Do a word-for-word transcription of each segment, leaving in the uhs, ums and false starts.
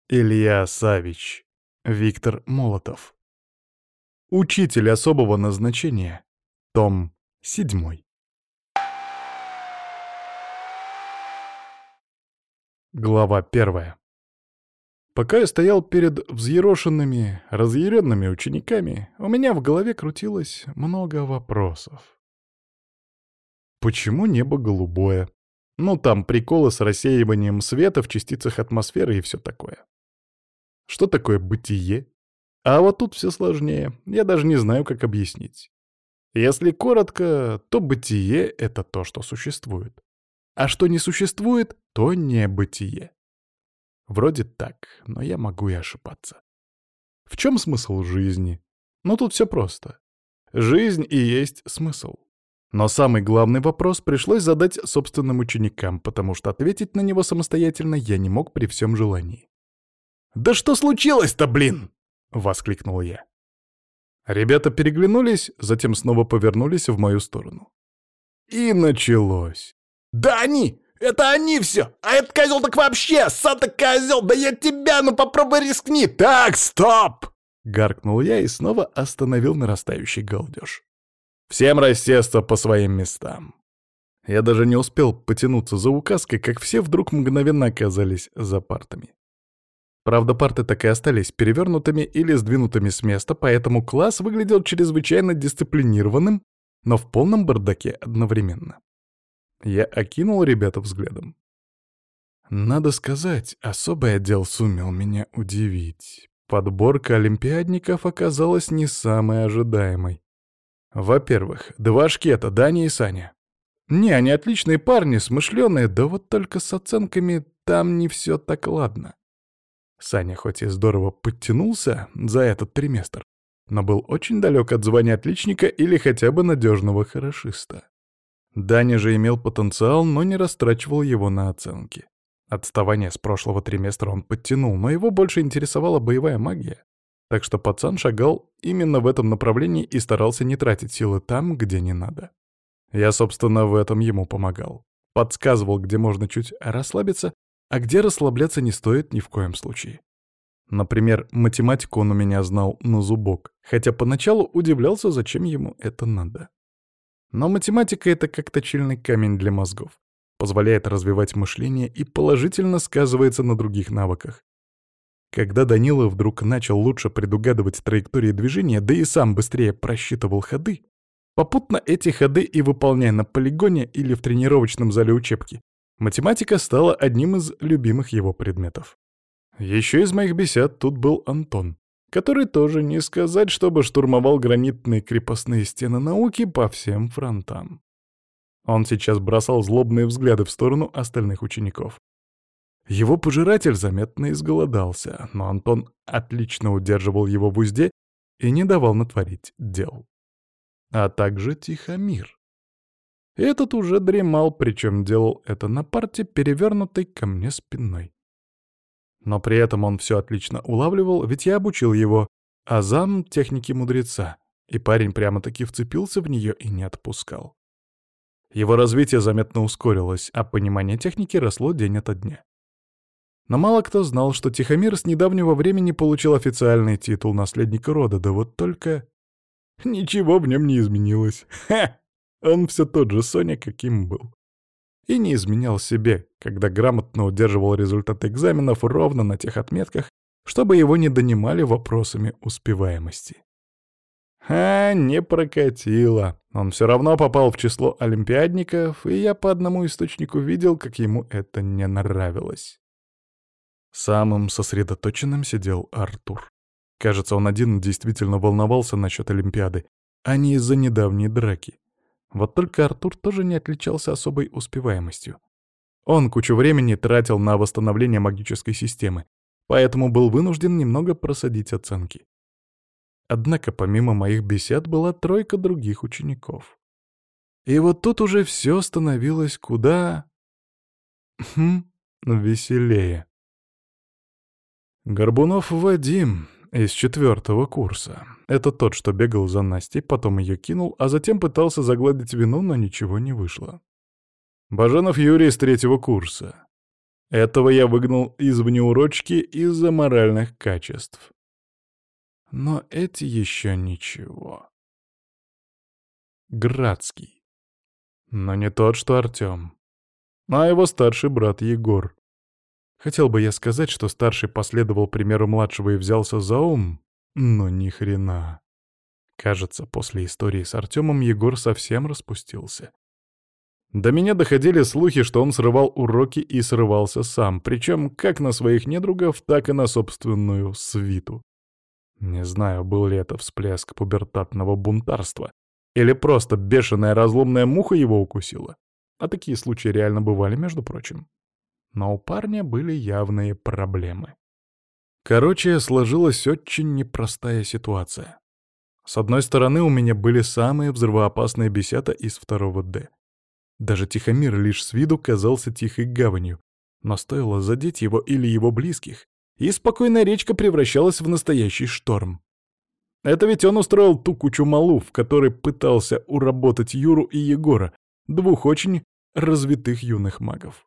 Илья Савич. Виктор Молотов. Учитель особого назначения. Том седьмой. Глава первая. Пока я стоял перед взъерошенными, разъяренными учениками, у меня в голове крутилось много вопросов. Почему небо голубое? Ну, там приколы с рассеиванием света в частицах атмосферы и все такое. Что такое бытие? А вот тут все сложнее, я даже не знаю, как объяснить. Если коротко, то бытие — это то, что существует. А что не существует, то не бытие. Вроде так, но я могу и ошибаться. В чем смысл жизни? Ну тут все просто. Жизнь и есть смысл. Но самый главный вопрос пришлось задать собственным ученикам, потому что ответить на него самостоятельно я не мог при всем желании. «Да что случилось-то, блин?» — воскликнул я. Ребята переглянулись, затем снова повернулись в мою сторону. И началось. «Да они! Это они все! А этот козел так вообще! Сам-то козел! Да я тебя, ну попробуй рискни! Так, стоп!» Гаркнул я и снова остановил нарастающий галдеж. «Всем рассесться по своим местам!» Я даже не успел потянуться за указкой, как все вдруг мгновенно оказались за партами. Правда, парты так и остались перевернутыми или сдвинутыми с места, поэтому класс выглядел чрезвычайно дисциплинированным, но в полном бардаке одновременно. Я окинул ребят взглядом. Надо сказать, особый отдел сумел меня удивить. Подборка олимпиадников оказалась не самой ожидаемой. Во-первых, два шкета, Даня и Саня. Не, они отличные парни, смышленые, да вот только с оценками там не все так ладно. Саня хоть и здорово подтянулся за этот триместр, но был очень далек от звания отличника или хотя бы надежного хорошиста. Даня же имел потенциал, но не растрачивал его на оценки. Отставание с прошлого триместра он подтянул, но его больше интересовала боевая магия. Так что пацан шагал именно в этом направлении и старался не тратить силы там, где не надо. Я, собственно, в этом ему помогал. Подсказывал, где можно чуть расслабиться, а где расслабляться не стоит ни в коем случае. Например, математику он у меня знал на зубок, хотя поначалу удивлялся, зачем ему это надо. Но математика — это как точильный камень для мозгов. Позволяет развивать мышление и положительно сказывается на других навыках. Когда Данила вдруг начал лучше предугадывать траектории движения, да и сам быстрее просчитывал ходы, попутно эти ходы и выполняя на полигоне или в тренировочном зале учебки, математика стала одним из любимых его предметов. Еще из моих бесед тут был Антон, который тоже не сказать, чтобы штурмовал гранитные крепостные стены науки по всем фронтам. Он сейчас бросал злобные взгляды в сторону остальных учеников. Его пожиратель заметно изголодался, но Антон отлично удерживал его в узде и не давал натворить дел. А также Тихомир. Этот уже дремал, причем делал это на парте, перевернутой ко мне спиной. Но при этом он все отлично улавливал, ведь я обучил его азам техники мудреца, и парень прямо-таки вцепился в нее и не отпускал. Его развитие заметно ускорилось, а понимание техники росло день ото дня. Но мало кто знал, что Тихомир с недавнего времени получил официальный титул наследника рода, да вот только ничего в нем не изменилось. Ха! Он все тот же Соня, каким был. И не изменял себе, когда грамотно удерживал результаты экзаменов ровно на тех отметках, чтобы его не донимали вопросами успеваемости. А, не прокатило. Он все равно попал в число олимпиадников, и я по одному источнику видел, как ему это не нравилось. Самым сосредоточенным сидел Артур. Кажется, он один действительно волновался насчет Олимпиады, а не из-за недавней драки. Вот только Артур тоже не отличался особой успеваемостью. Он кучу времени тратил на восстановление магической системы, поэтому был вынужден немного просадить оценки. Однако помимо моих бесед была тройка других учеников. И вот тут уже все становилось куда... Хм, веселее. Горбунов Вадим из четвертого курса. Это тот, что бегал за Настей, потом ее кинул, а затем пытался загладить вину, но ничего не вышло. Баженов Юрий из третьего курса. Этого я выгнал из внеурочки из-за моральных качеств. Но эти еще ничего. Градский. Но не тот, что Артем, а его старший брат Егор. Хотел бы я сказать, что старший последовал примеру младшего и взялся за ум, но ни хрена. Кажется, после истории с Артемом Егор совсем распустился. До меня доходили слухи, что он срывал уроки и срывался сам, причем как на своих недругов, так и на собственную свиту. Не знаю, был ли это всплеск пубертатного бунтарства, или просто бешеная разломная муха его укусила. А такие случаи реально бывали, между прочим. Но у парня были явные проблемы. Короче, сложилась очень непростая ситуация. С одной стороны, у меня были самые взрывоопасные бесята из второго Д. Даже Тихомир лишь с виду казался тихой гаванью, но стоило задеть его или его близких, и спокойная речка превращалась в настоящий шторм. Это ведь он устроил ту кучу малу, в которой пытался уработать Юру и Егора, двух очень развитых юных магов.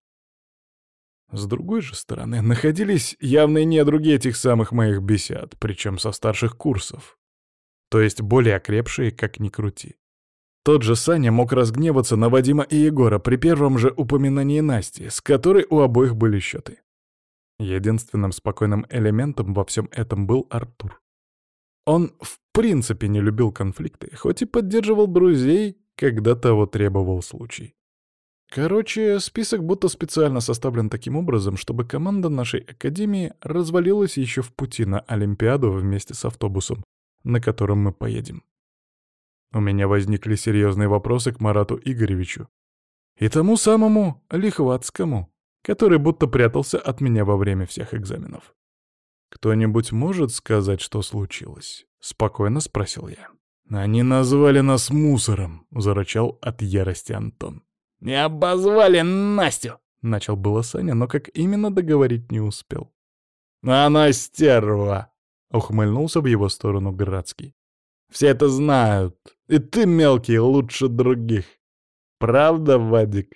С другой же стороны, находились явные недруги этих самых моих бесят, причем со старших курсов. То есть более окрепшие, как ни крути. Тот же Саня мог разгневаться на Вадима и Егора при первом же упоминании Насти, с которой у обоих были счеты. Единственным спокойным элементом во всем этом был Артур. Он в принципе не любил конфликты, хоть и поддерживал друзей, когда того требовал случай. Короче, список будто специально составлен таким образом, чтобы команда нашей академии развалилась еще в пути на Олимпиаду вместе с автобусом, на котором мы поедем. У меня возникли серьезные вопросы к Марату Игоревичу и тому самому Лихватскому, который будто прятался от меня во время всех экзаменов. «Кто-нибудь может сказать, что случилось?» — спокойно спросил я. «Они назвали нас мусором», — зарычал от ярости Антон. «Не обозвали Настю!» — начал было Саня, но как именно договорить не успел. «Она стерва!» — ухмыльнулся в его сторону Градский. «Все это знают, и ты, мелкий, лучше других. Правда, Вадик?»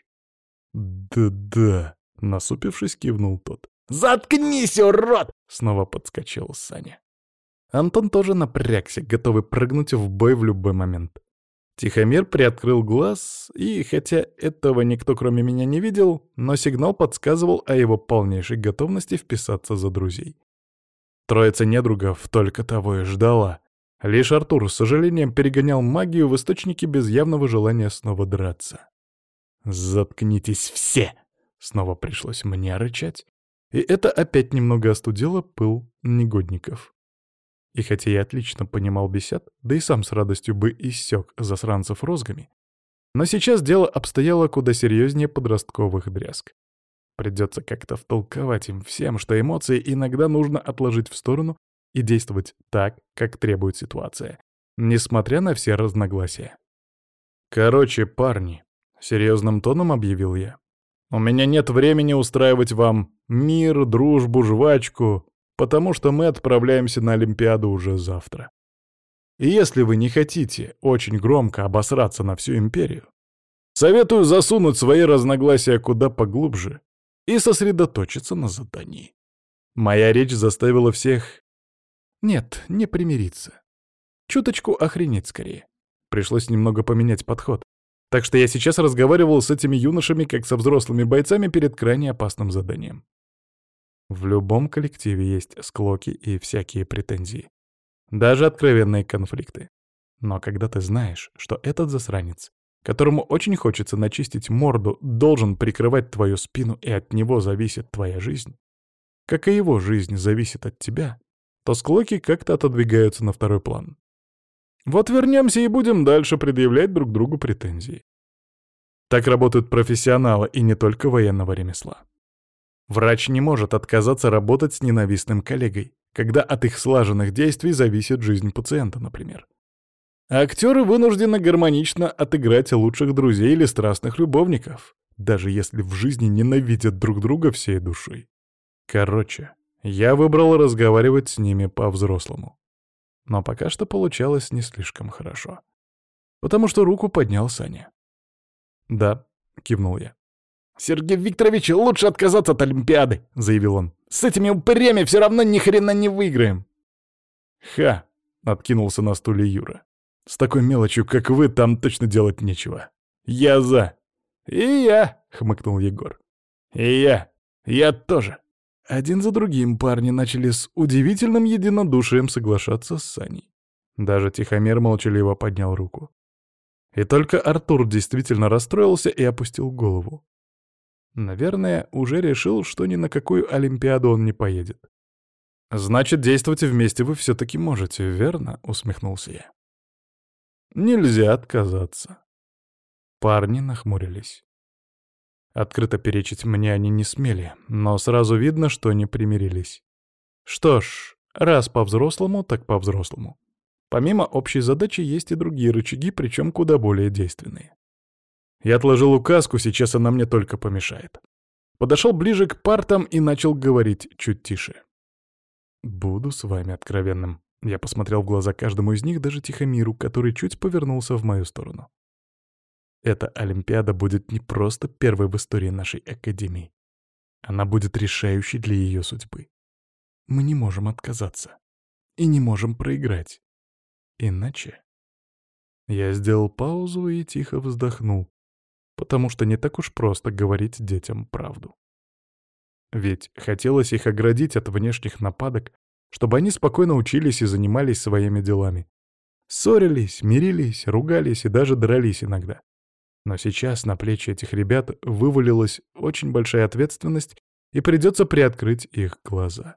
«Да-да», — насупившись, кивнул тот. «Заткнись, урод!» — снова подскочил Саня. Антон тоже напрягся, готовый прыгнуть в бой в любой момент. Тихомир приоткрыл глаз, и, хотя этого никто кроме меня не видел, но сигнал подсказывал о его полнейшей готовности вписаться за друзей. Троица недругов только того и ждала. Лишь Артур с сожалением перегонял магию в источники без явного желания снова драться. «Заткнитесь все!» — снова пришлось мне рычать. И это опять немного остудило пыл негодников. И хотя я отлично понимал бесят, да и сам с радостью бы иссек засранцев розгами, но сейчас дело обстояло куда серьезнее подростковых дрязг. Придется как-то втолковать им всем, что эмоции иногда нужно отложить в сторону и действовать так, как требует ситуация, несмотря на все разногласия. «Короче, парни», — серьезным тоном объявил я, — «у меня нет времени устраивать вам мир, дружбу, жвачку, потому что мы отправляемся на Олимпиаду уже завтра. И если вы не хотите очень громко обосраться на всю империю, советую засунуть свои разногласия куда поглубже и сосредоточиться на задании». Моя речь заставила всех... Нет, не примириться. Чуточку охренеть скорее. Пришлось немного поменять подход. Так что я сейчас разговаривал с этими юношами как со взрослыми бойцами перед крайне опасным заданием. В любом коллективе есть склоки и всякие претензии. Даже откровенные конфликты. Но когда ты знаешь, что этот засранец, которому очень хочется начистить морду, должен прикрывать твою спину и от него зависит твоя жизнь, как и его жизнь зависит от тебя, то склоки как-то отодвигаются на второй план. Вот вернемся и будем дальше предъявлять друг другу претензии. Так работают профессионалы и не только военного ремесла. Врач не может отказаться работать с ненавистным коллегой, когда от их слаженных действий зависит жизнь пациента, например. А актеры вынуждены гармонично отыграть лучших друзей или страстных любовников, даже если в жизни ненавидят друг друга всей душой. Короче, я выбрал разговаривать с ними по-взрослому. Но пока что получалось не слишком хорошо. Потому что руку поднял Саня. «Да», — кивнул я. «Сергей Викторович, лучше отказаться от Олимпиады», — заявил он. «С этими упырями все равно ни хрена не выиграем». «Ха!» — откинулся на стуле Юра. «С такой мелочью, как вы, там точно делать нечего. Я за!» «И я!» — хмыкнул Егор. «И я! Я тоже!» Один за другим парни начали с удивительным единодушием соглашаться с Саней. Даже Тихомир молчаливо поднял руку. И только Артур действительно расстроился и опустил голову. Наверное, уже решил, что ни на какую Олимпиаду он не поедет. «Значит, действовать вместе вы все-таки можете, верно?» — усмехнулся я. «Нельзя отказаться». Парни нахмурились. Открыто перечить мне они не смели, но сразу видно, что не примирились. Что ж, раз по-взрослому, так по-взрослому. Помимо общей задачи есть и другие рычаги, причем куда более действенные. Я отложил указку, сейчас она мне только помешает. Подошел ближе к партам и начал говорить чуть тише. «Буду с вами откровенным». Я посмотрел в глаза каждому из них, даже Тихомиру, который чуть повернулся в мою сторону. Эта Олимпиада будет не просто первой в истории нашей Академии. Она будет решающей для ее судьбы. Мы не можем отказаться. И не можем проиграть. Иначе... Я сделал паузу и тихо вздохнул, потому что не так уж просто говорить детям правду. Ведь хотелось их оградить от внешних нападок, чтобы они спокойно учились и занимались своими делами. Ссорились, мирились, ругались и даже дрались иногда. Но сейчас на плечи этих ребят вывалилась очень большая ответственность, и придется приоткрыть их глаза.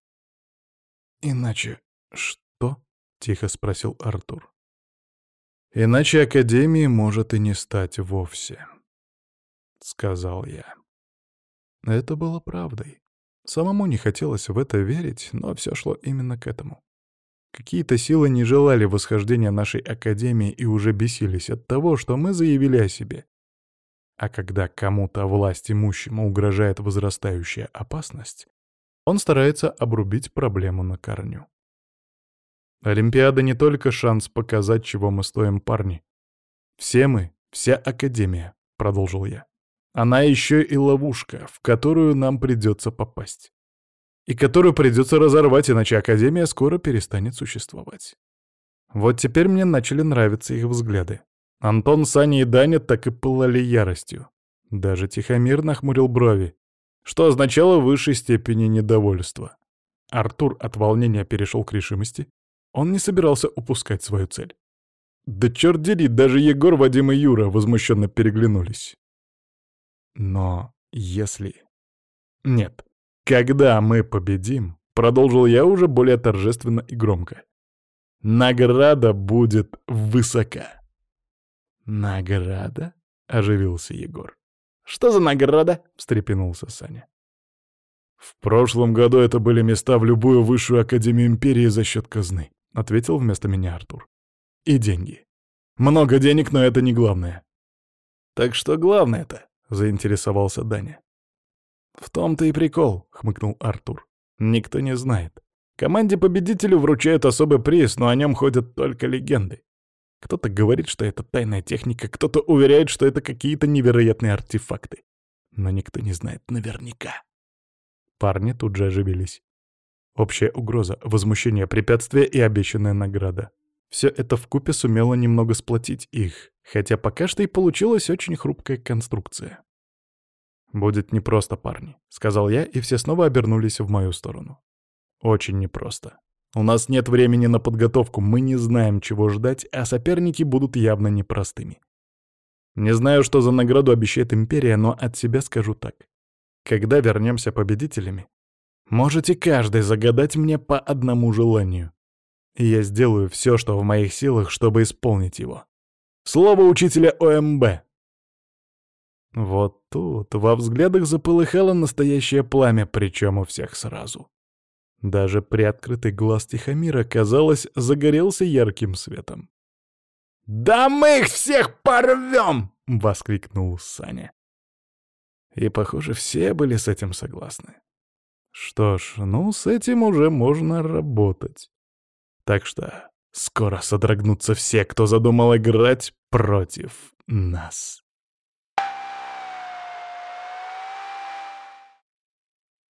«Иначе что?» — тихо спросил Артур. «Иначе Академии может и не стать вовсе», — сказал я. Это было правдой. Самому не хотелось в это верить, но все шло именно к этому. Какие-то силы не желали восхождения нашей Академии и уже бесились от того, что мы заявили о себе. А когда кому-то власть имущему угрожает возрастающая опасность, он старается обрубить проблему на корню. Олимпиада не только шанс показать, чего мы стоим, парни. Все мы, вся Академия, — продолжил я. Она еще и ловушка, в которую нам придется попасть. И которую придется разорвать, иначе Академия скоро перестанет существовать. Вот теперь мне начали нравиться их взгляды. Антон, Саня и Даня так и пылали яростью. Даже Тихомир нахмурил брови, что означало в высшей степени недовольство. Артур от волнения перешел к решимости. Он не собирался упускать свою цель. Да черт дери, даже Егор, Вадим и Юра возмущенно переглянулись. Но если... Нет, когда мы победим, продолжил я уже более торжественно и громко, награда будет высока. «Награда?» — оживился Егор. «Что за награда?» — встрепенулся Саня. «В прошлом году это были места в любую высшую академию империи за счет казны», — ответил вместо меня Артур. «И деньги. Много денег, но это не главное». «Так что главное-то?» — заинтересовался Даня. «В том-то и прикол», — хмыкнул Артур. «Никто не знает. Команде-победителю вручают особый приз, но о нем ходят только легенды. Кто-то говорит, что это тайная техника, кто-то уверяет, что это какие-то невероятные артефакты. Но никто не знает наверняка». Парни тут же оживились. Общая угроза, возмущение, препятствие и обещанная награда. Все это вкупе сумело немного сплотить их, хотя пока что и получилась очень хрупкая конструкция. «Будет непросто, парни», — сказал я, и все снова обернулись в мою сторону. «Очень непросто. У нас нет времени на подготовку, мы не знаем, чего ждать, а соперники будут явно непростыми. Не знаю, что за награду обещает Империя, но от себя скажу так. Когда вернемся победителями, можете каждый загадать мне по одному желанию. И я сделаю все, что в моих силах, чтобы исполнить его. Слово учителя О М Б». Вот тут во взглядах запылыхало настоящее пламя, причем у всех сразу. Даже приоткрытый глаз Тихомира, казалось, загорелся ярким светом. «Да мы их всех порвем!» — воскликнул Саня. И, похоже, все были с этим согласны. Что ж, ну, с этим уже можно работать. Так что скоро содрогнутся все, кто задумал играть против нас.